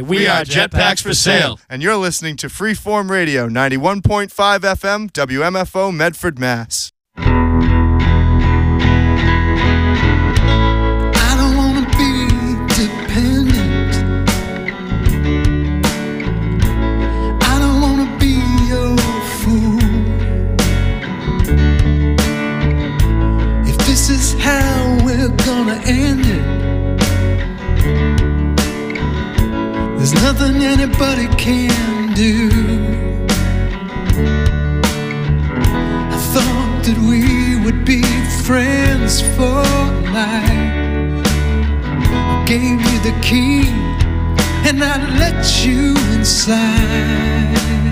we are Jetpacks for Sale. And you're listening to Freeform Radio, 91.5 FM, WMFO, Medford, Mass. I don't want to be dependent. I don't want to be your fool. If this is how we're gonna end it, there's nothing anybody can do. I thought that we would be friends for life. I gave you the key and I let you inside.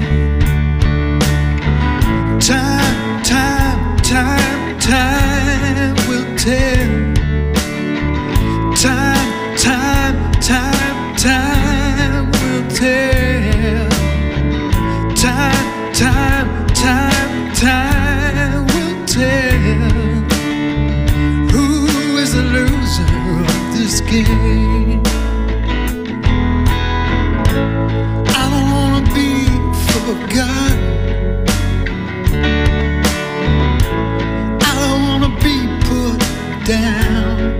Time, time, time, time will tell. Time, time, time, time will tell. Time, time, time, time will tell. Who is the loser of this game? I don't wanna be forgotten. I don't wanna be put down.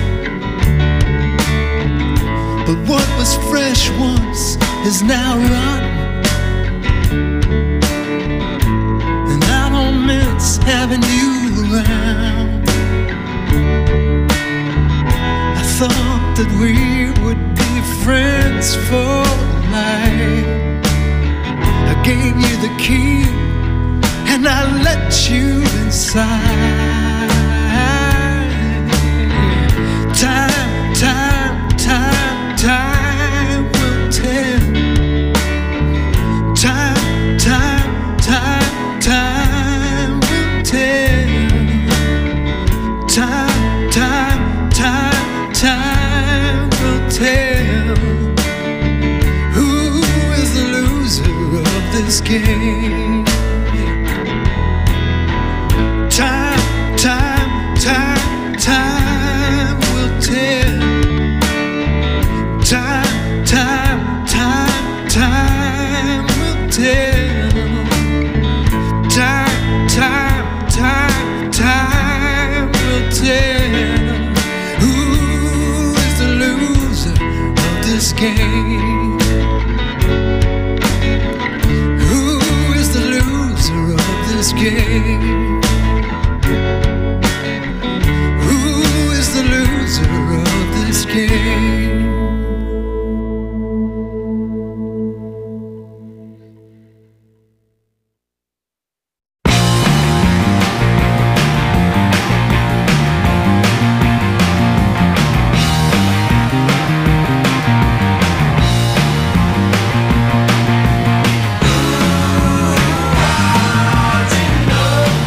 But what was fresh once is now rotten, and I don't miss having you around. I thought that we would be friends for life. I gave you the key and I let you inside. Time, time, time, time will tell. Time, time, time, time will tell. Time, time, time, time will tell. Who is the loser of this game? Time, time, time, time will tell. Time, time, time, time will tell. Time, time, time, time will tell. Who is the loser of this game? Who is the loser of this game? Who is the loser of this game? I didn't know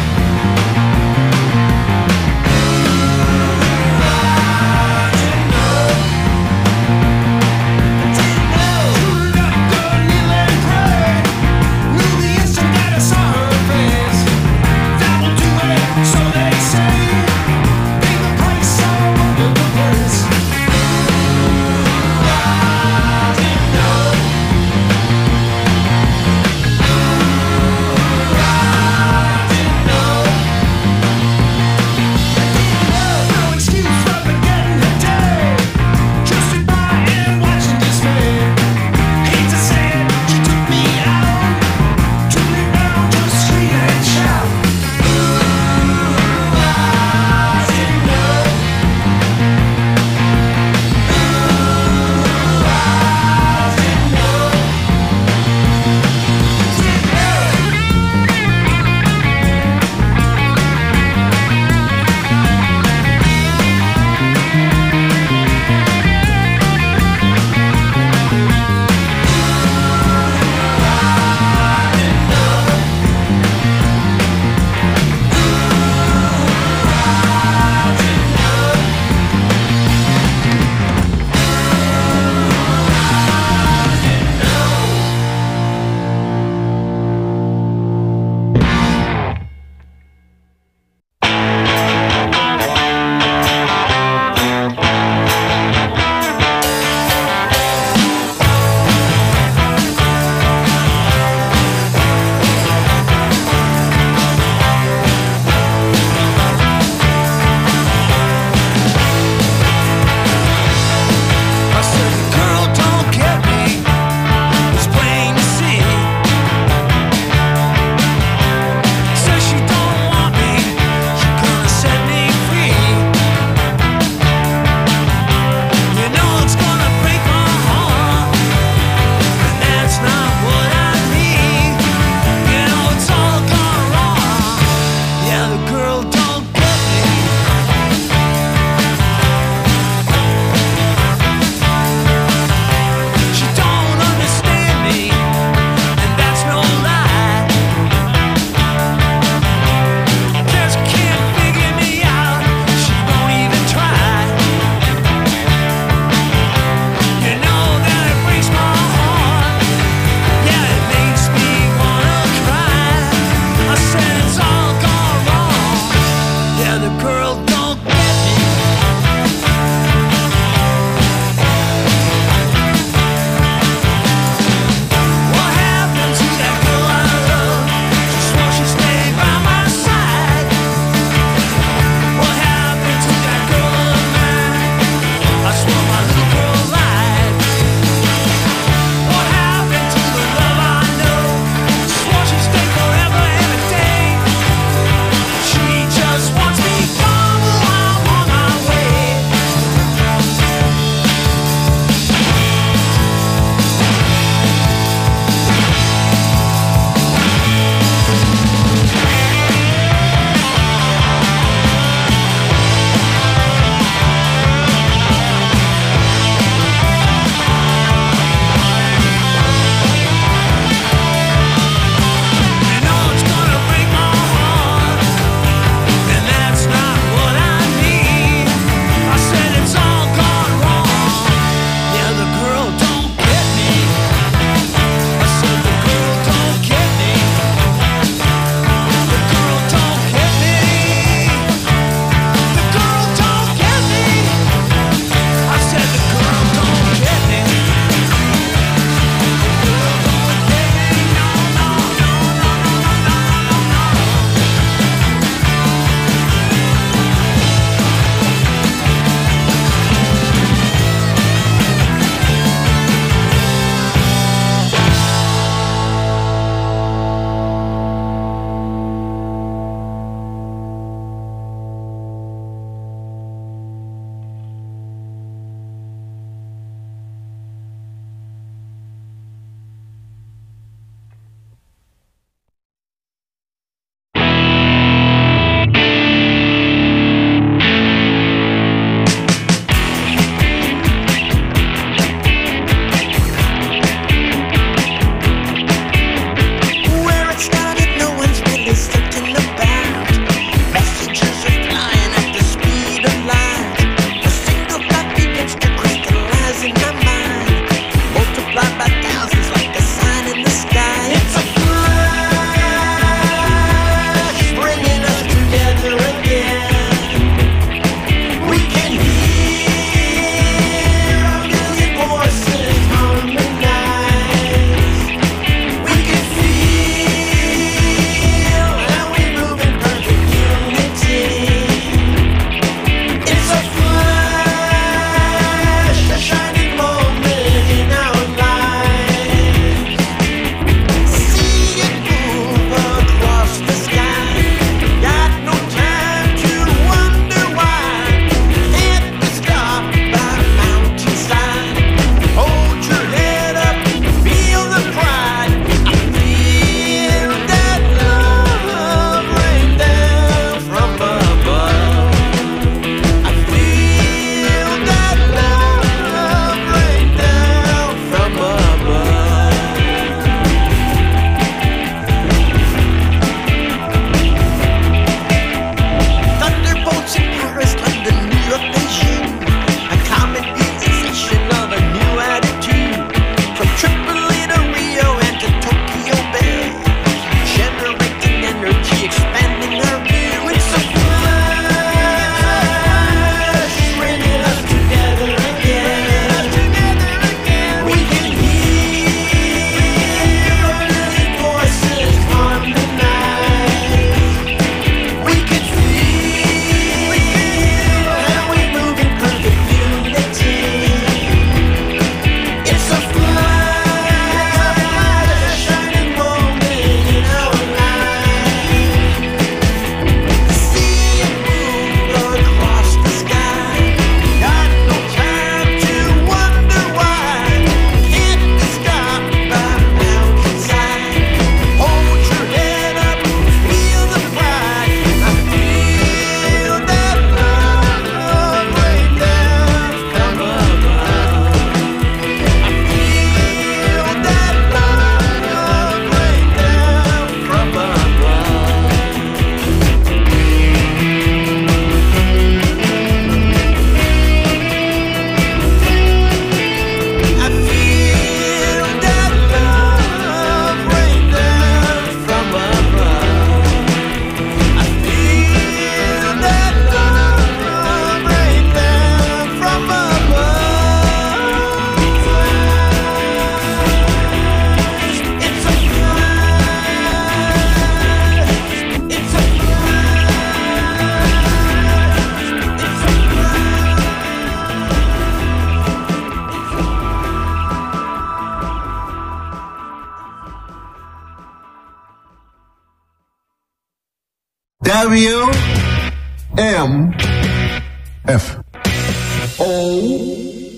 WMFO.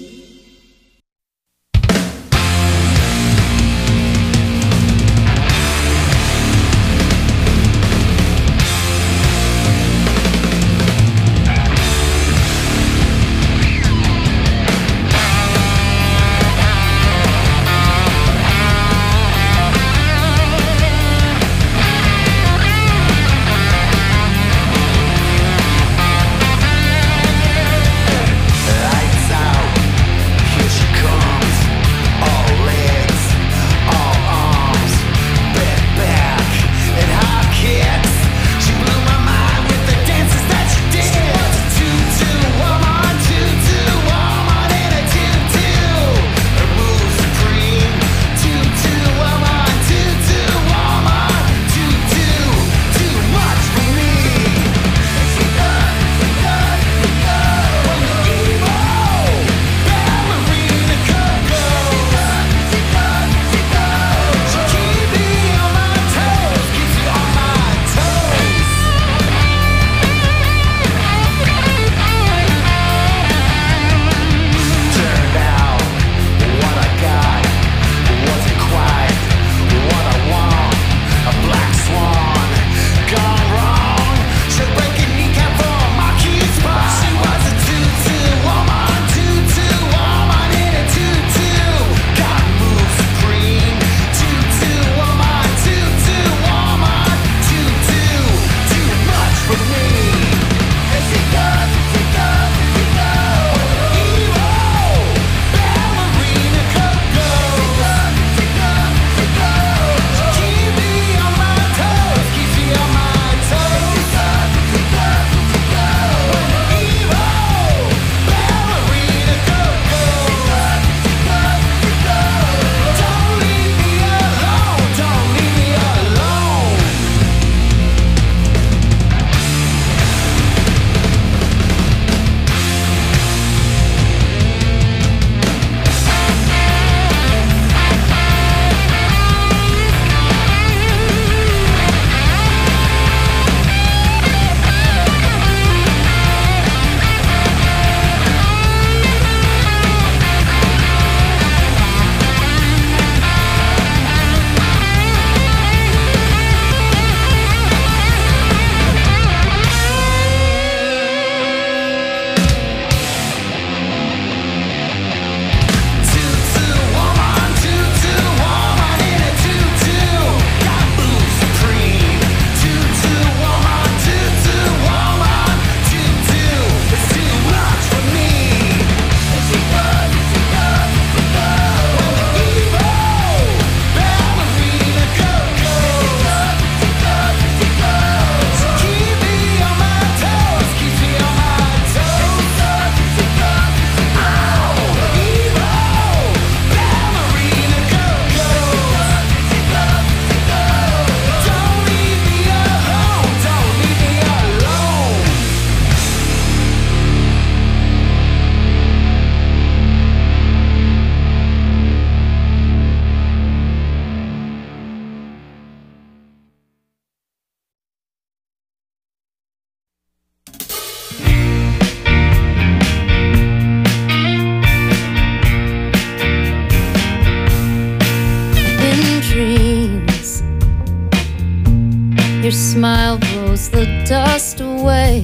Your smile blows the dust away,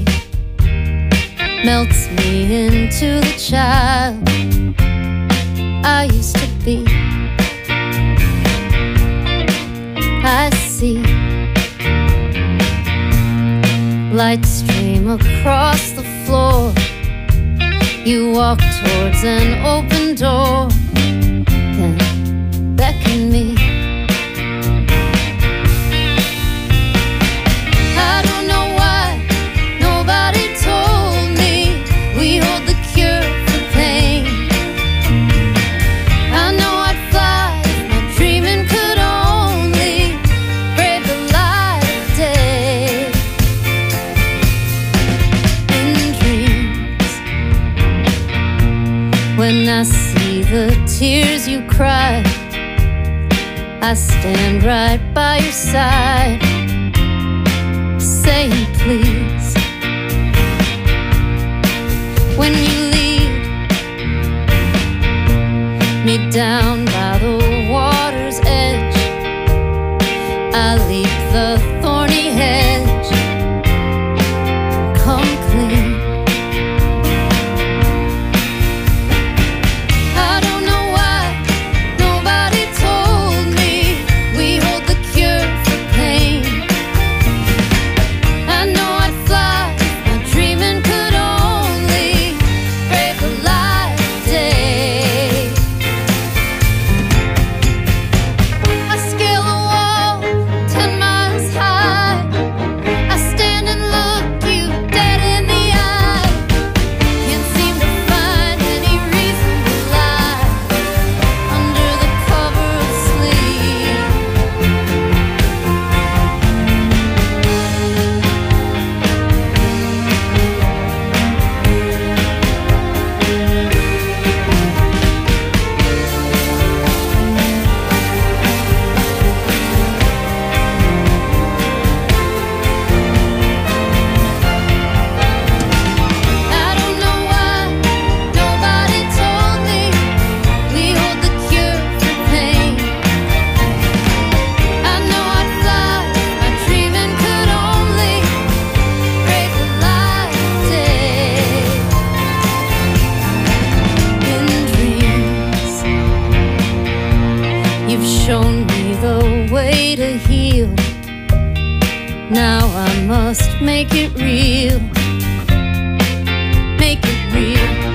melts me into the child I used to be. I see light stream across the floor. You walk towards an open door, then beckon me. I don't know why nobody told me we hold the cure for pain. I know I'd fly if my dreaming could only brave the light of day. In dreams, when I see the tears you cry, I stand right by your side, saying please. please. When you lead me down by the water's edge, I leap the thorny hedge, come clean. I don't know why nobody told me we hold the cure for pain. I know I'd fly if my dreaming could only brave the light of day. I scale a wall 10 miles high. I stand and look you dead in the eye. Can't seem to find any reason to lie under the cover of sleep. I don't know why nobody told me we hold the cure for pain. I know I'd fly if my dreaming could only brave the light of day. In dreams, you've shown me the way to heal. Now I must make it real. Make it real.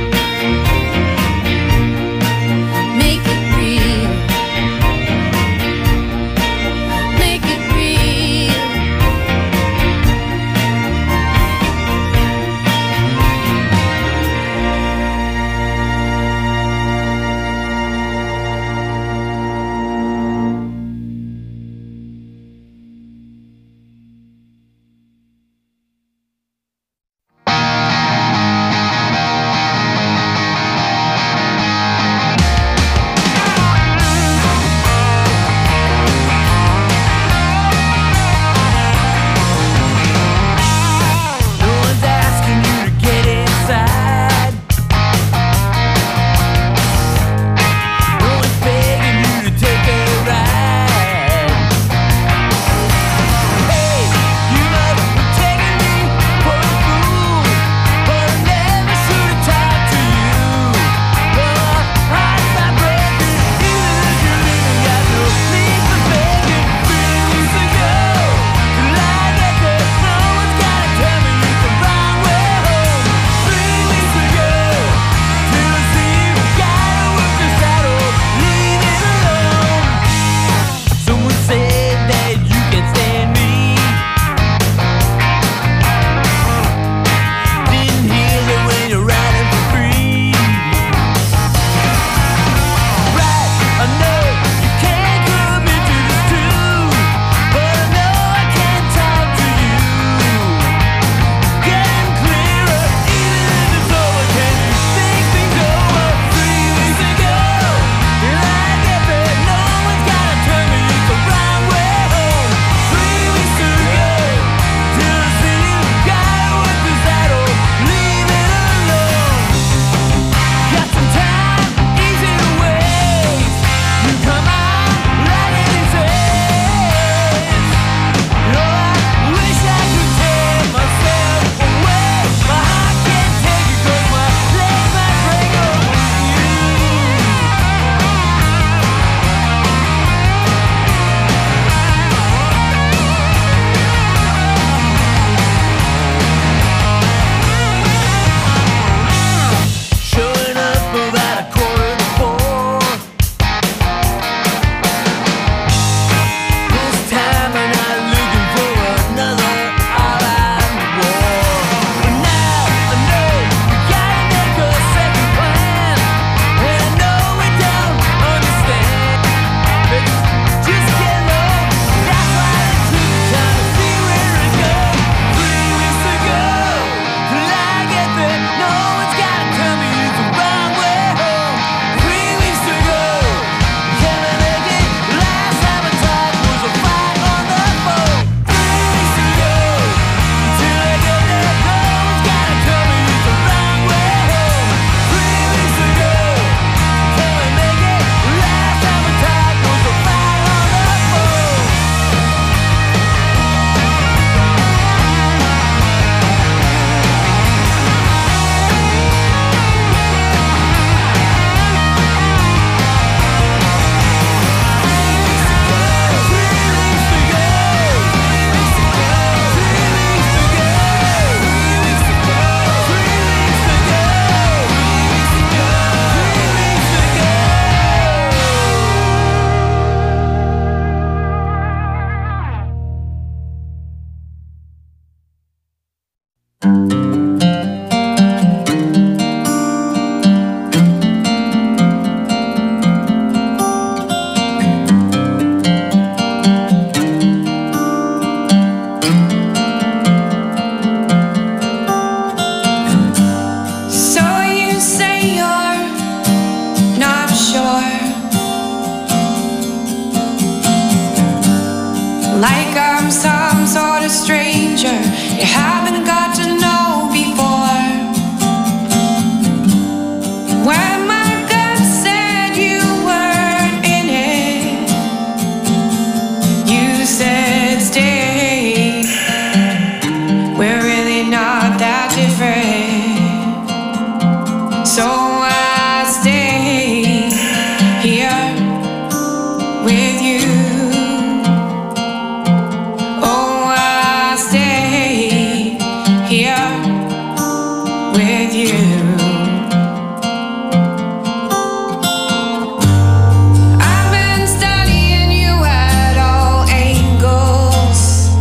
like I'm some sort of stranger you haven't got to know before. When my gut said you weren't in it, you said stay. We're really not that different, so I stay here with you. Oh, I stay here with you. I've been studying you at all angles.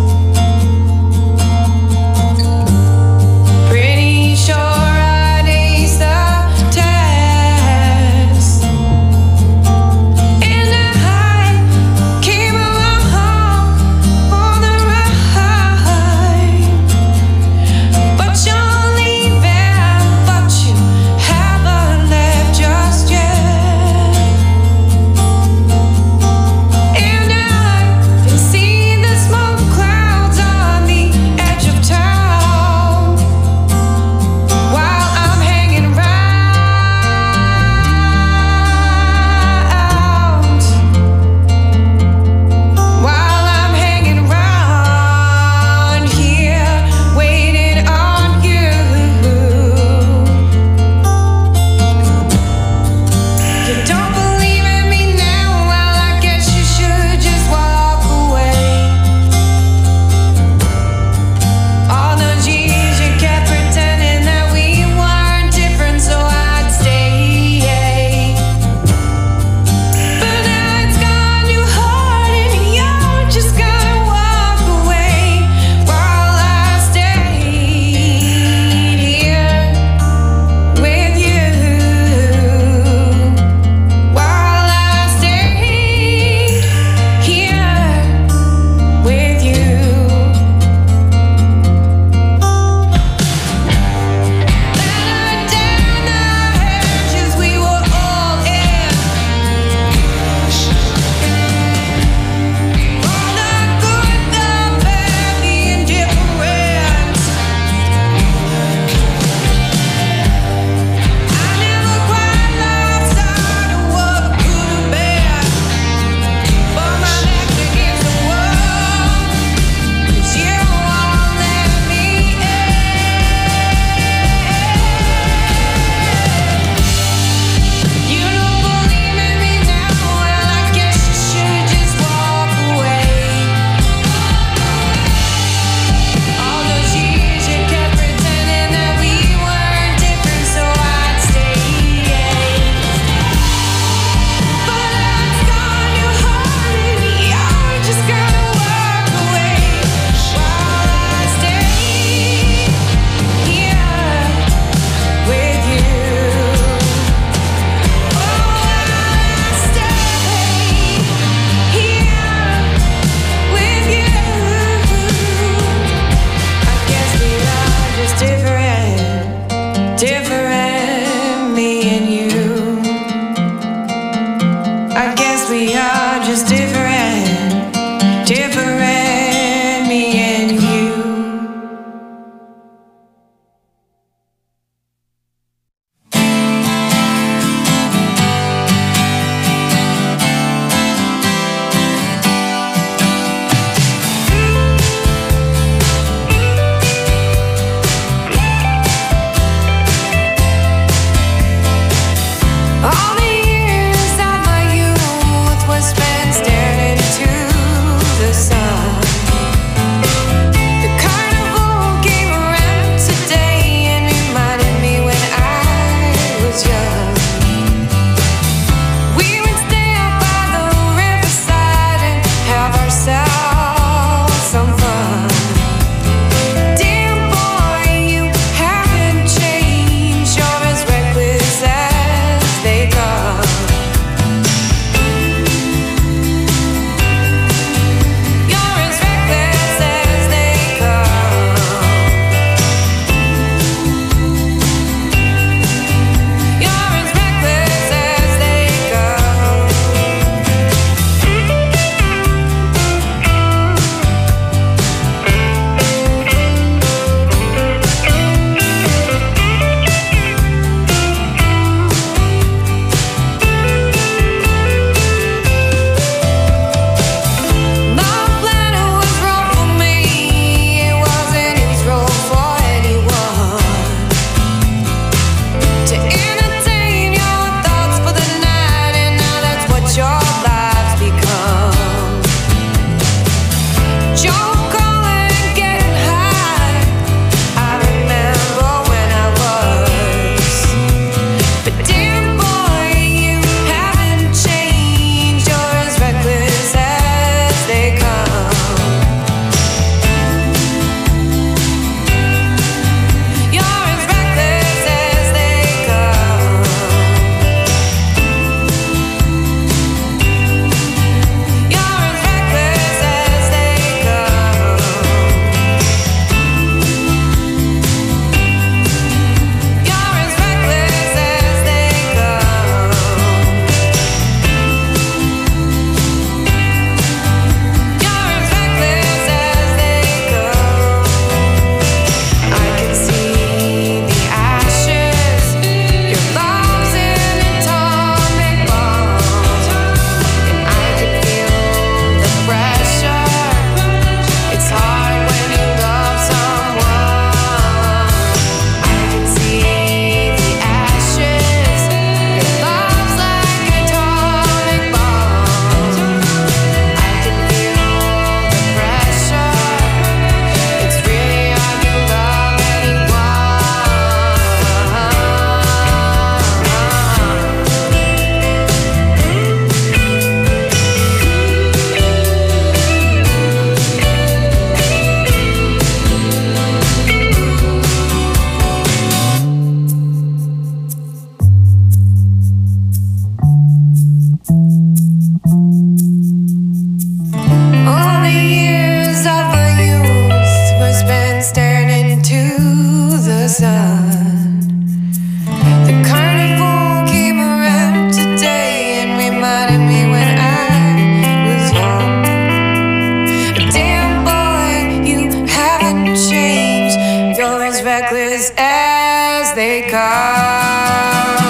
reckless as they come.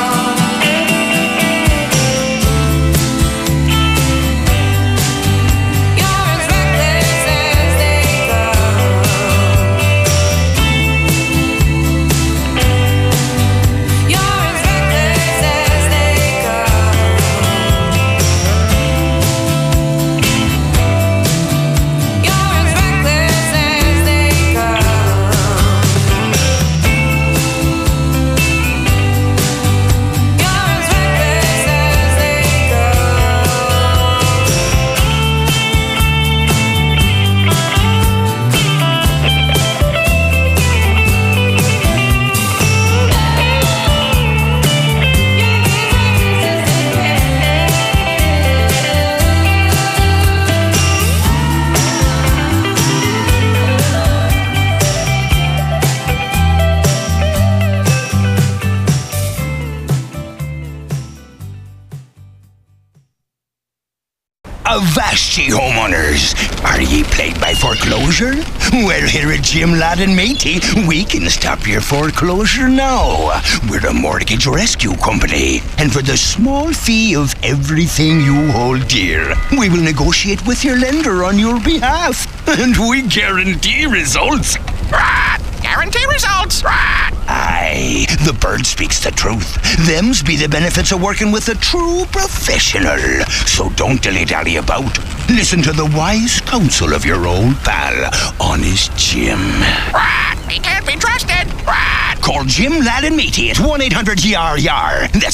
Avast ye homeowners, are ye plagued by foreclosure? Well, here at Jim Ladd and Matey, we can stop your foreclosure now. We're a mortgage rescue company, and for the small fee of everything you hold dear, we will negotiate with your lender on your behalf, and we guarantee results. Guarantee results. Aye, the bird speaks the truth. Them's be the benefits of working with a true professional. So don't dilly-dally about. Listen to the wise counsel of your old pal, Honest Jim. He can't be trusted. Call Jim Ladd and Matey at 1-800-YAR-YAR. That's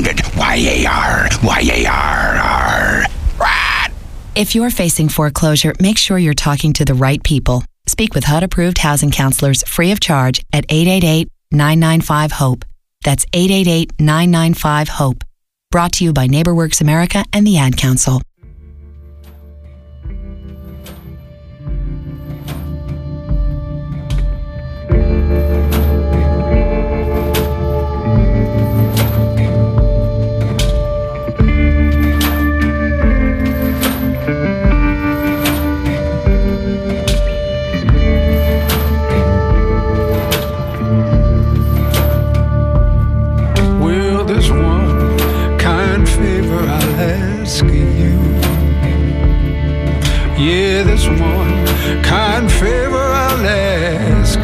1-800-YAR-YAR-R. If you're facing foreclosure, make sure you're talking to the right people. Speak with HUD-approved housing counselors free of charge at 888-995-HOPE. That's 888-995-HOPE. Brought to you by NeighborWorks America and the Ad Council. Yeah, there's one kind favor I'll ask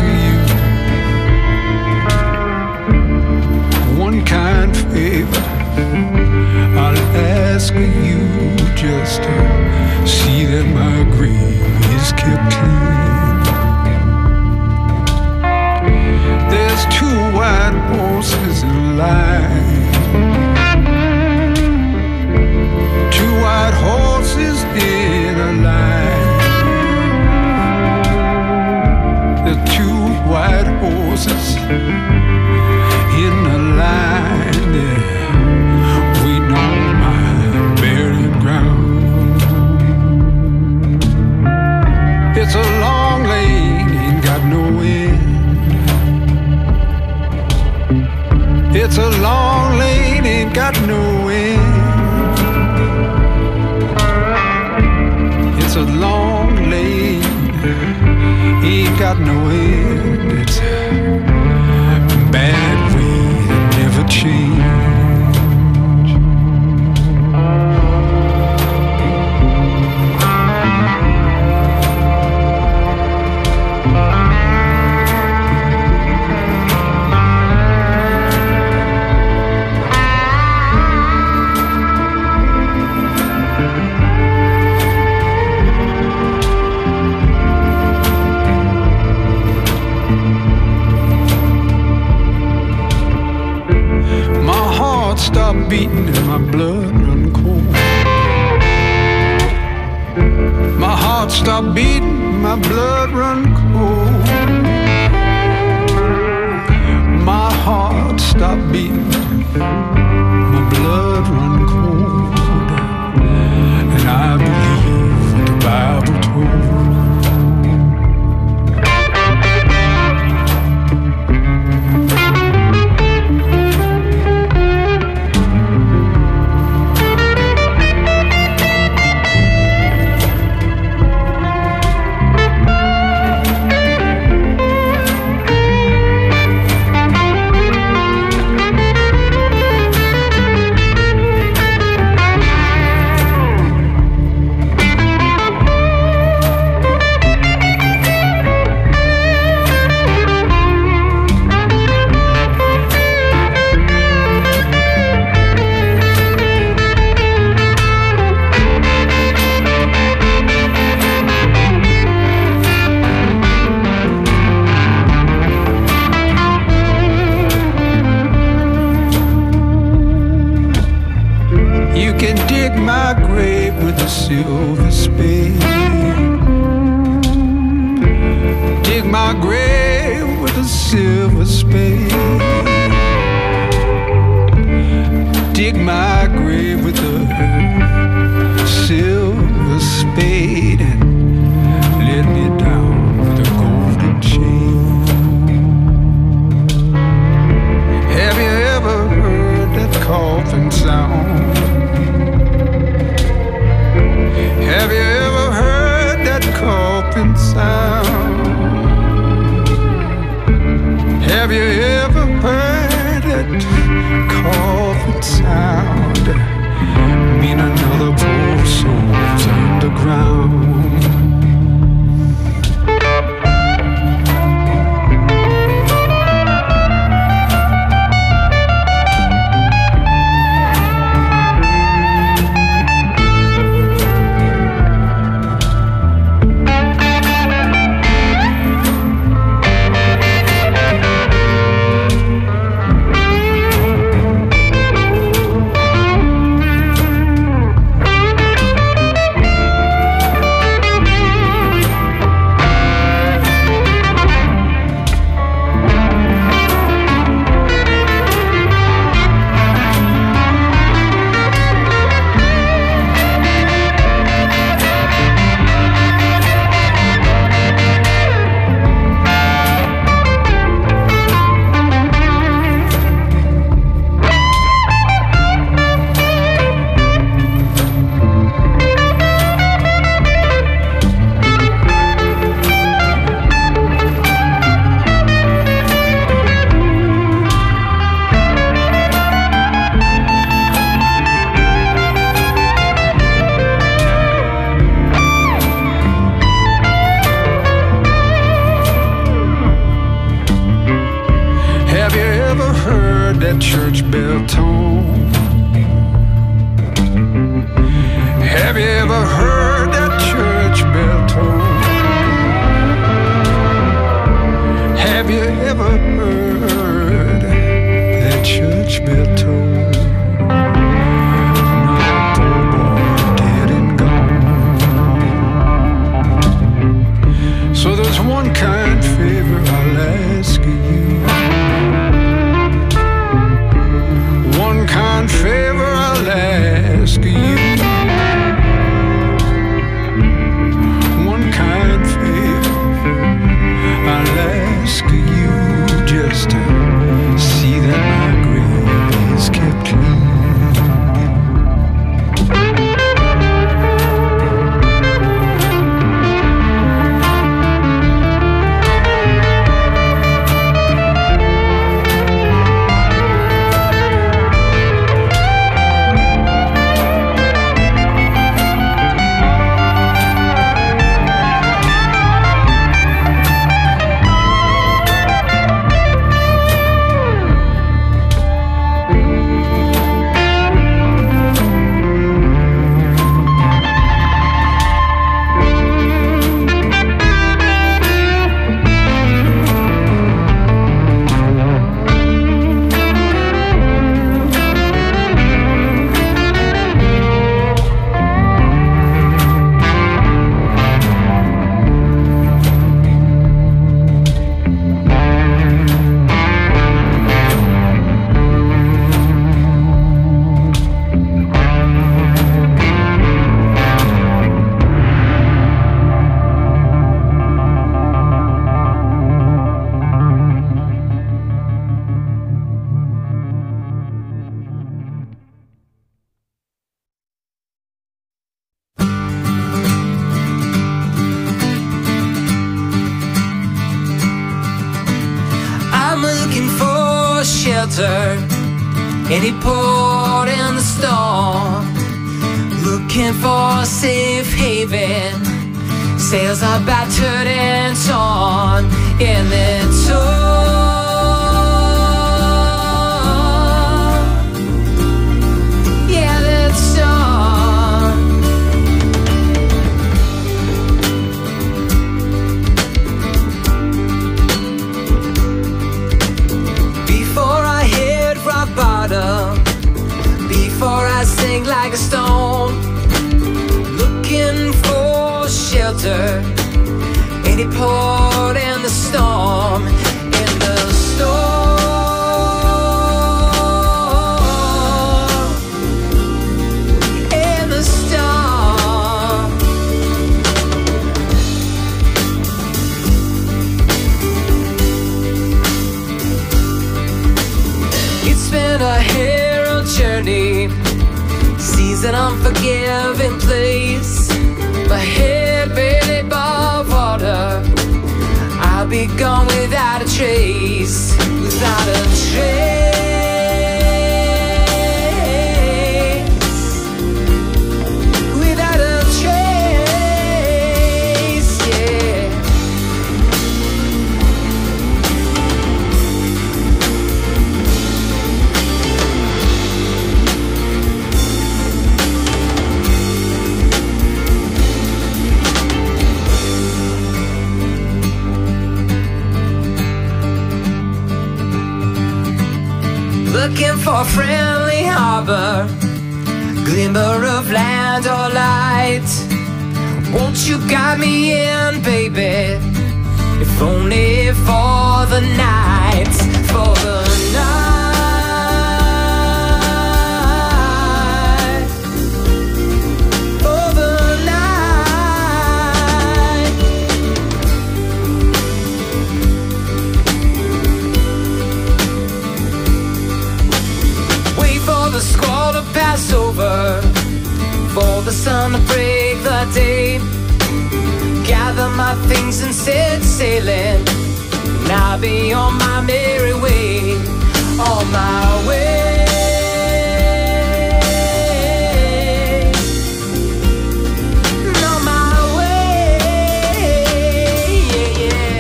you. One kind favor I'll ask you, just to see that my grave is kept clean. There's 2 white horses in line. 2 white horses in a line. The 2 white horses in a line, waiting on my burial ground. It's a long lane, ain't got no end. It's a long lane, ain't got no end. It's a long lane, ain't got no end. It's a bad way to never change. Stop beating and my blood run cold. My heart stopped beating, my blood run cold. My heart stopped beating, my blood run cold. And I believe what the Bible told. my grave with a silver spade. Dig my grave with a silver spade and let me down with a golden chain. Have you ever heard that coffin sound? Have you ever heard that coffin sound? Have you ever heard that coffin sound? Mean another poor soul's underground. Church bell tone. Have you ever heard that church bell tone? Have you ever heard that church bell tone? Another poor boy dead and gone. So there's one kind favor I'll ask you. One kind favor I'll ask you. One kind favor I'll ask you, just to see that my grave is kept clean. Any port in the storm, looking for a safe haven. Sails are battered and torn in the storm. Yeah, that storm. Before I hit rock bottom, before I sink like a stone, looking for shelter, any port in the storm, in the storm, in the storm. It's been a hero journey, seas an unforgiving place. My head barely above water, I'll be gone without a trace, without a trace, without a trace, yeah. Looking for a friendly harbor, glimmer of land or light. Won't you guide me in, baby? If only for the night, for the night, for the night. Wait for the squall to pass over, for the sun to break the day. Gather my things and set sailing, and I'll be on my merry way, on my way, on my way, yeah, yeah.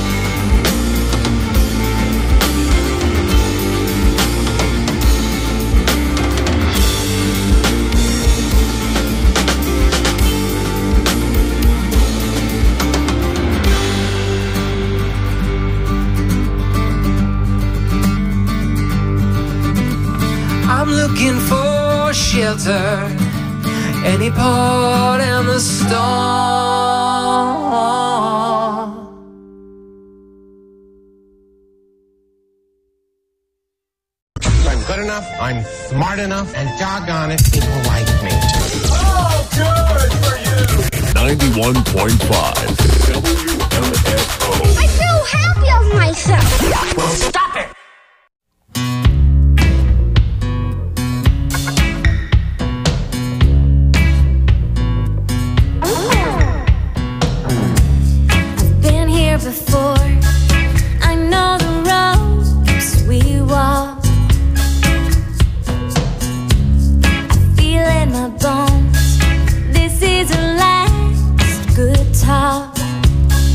I'm looking for shelter, any port in the storm. I'm good enough, I'm smart enough, and doggone it, people like me. Oh, good for you. 91.5 WMFO. I feel happy of myself. Well, stop it. Been here before. I know the roads we walk. I feel in my bones. This is a last good talk.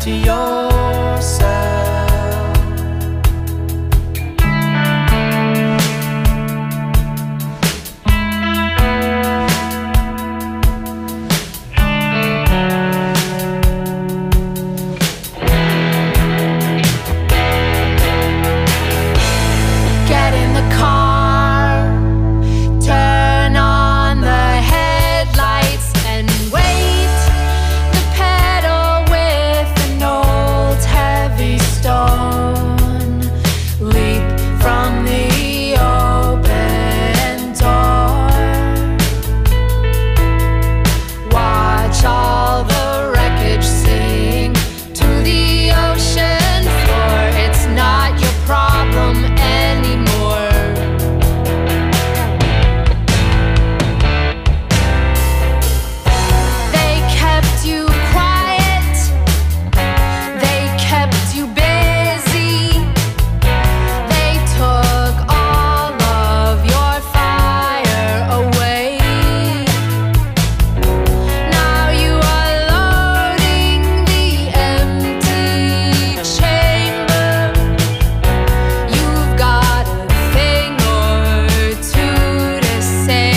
to yourself. Get in the car, turn on the headlights and wait the pedal with an old heavy stone. Leap from the open door. Watch all the wreckage sink to the ocean floor. It's not your problem anymore. They kept you quiet, they kept you busy, they took all of your fire away. Now you are loading the empty chamber. You've got a thing or two to say.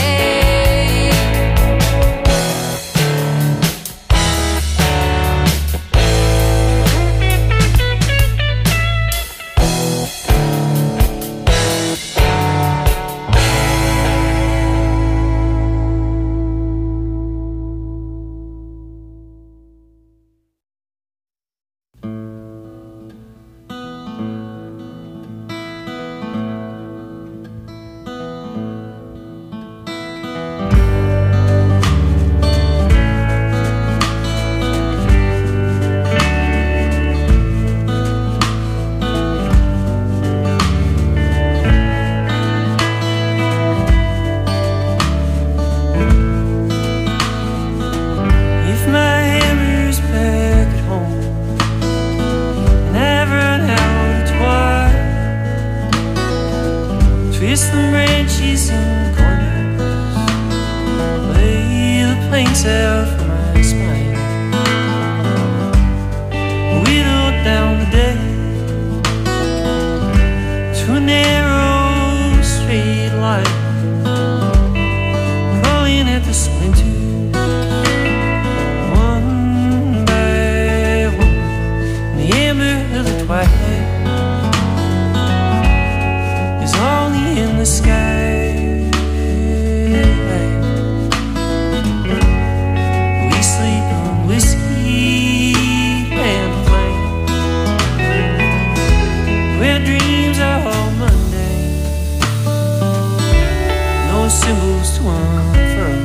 If my hammer's back at home and I've run out of twine, twist the branches in corners, lay the planks out for my spine, whittle down the day to a narrow straight line, crawling at the splinters. One by one, the amber of the twilight is only in the sky. We sleep on whiskey and flame, where dreams are all Monday, no symbols to unfurl.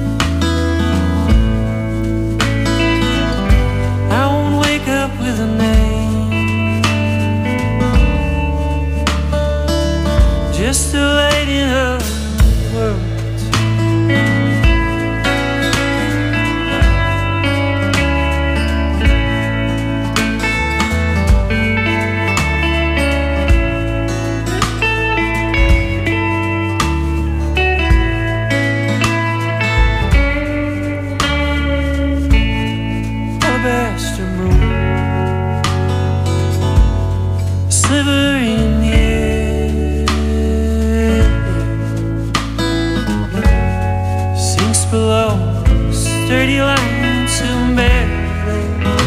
I won't wake up with a name, just a lighting of the world. Alabaster moon, a sliver in the air, sinks below sturdy lines to barely,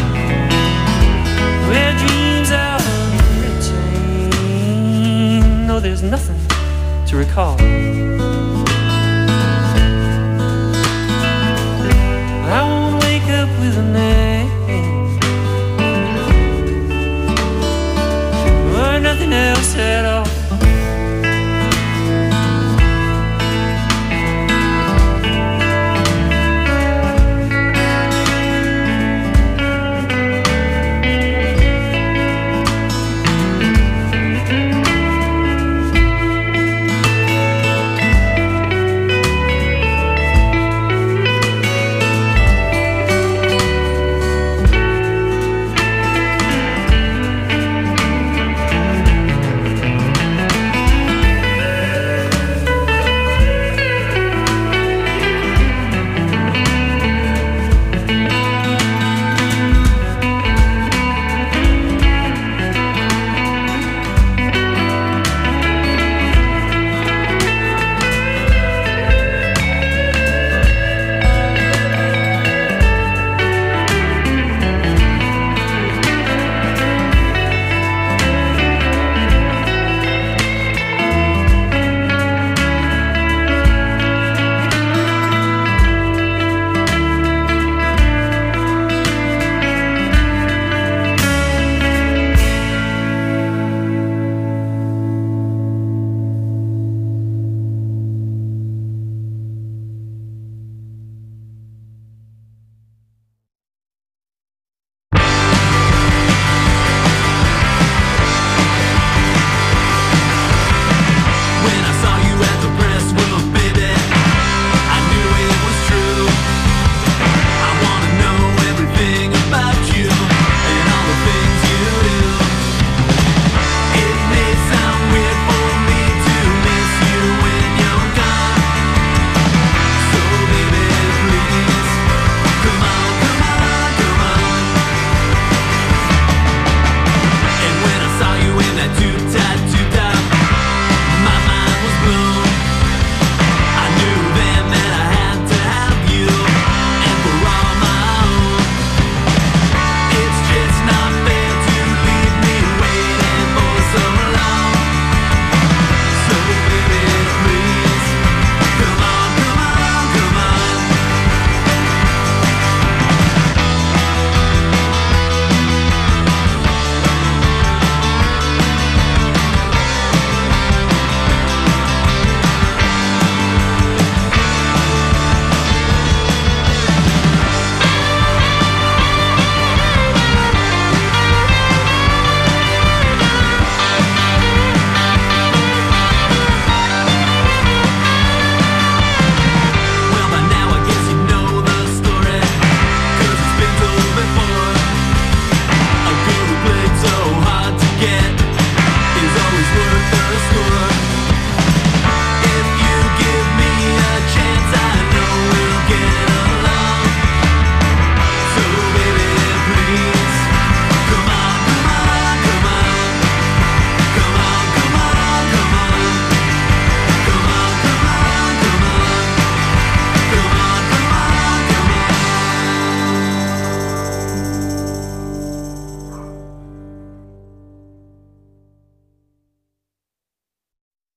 where dreams are retained. No, there's nothing to recall. I won't wake up with a name or nothing else at all.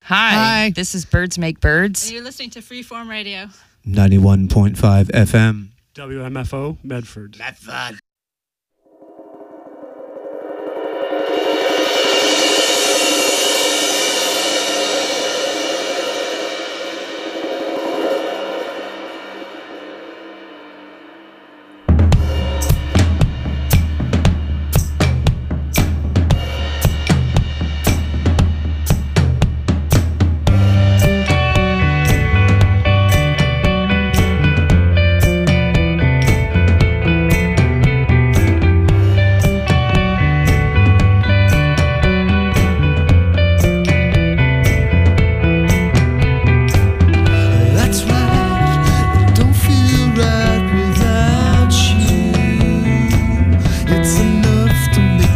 Hi. This is Birds Make Birds. And you're listening to Freeform Radio. 91.5 FM. WMFO, Medford. Medford.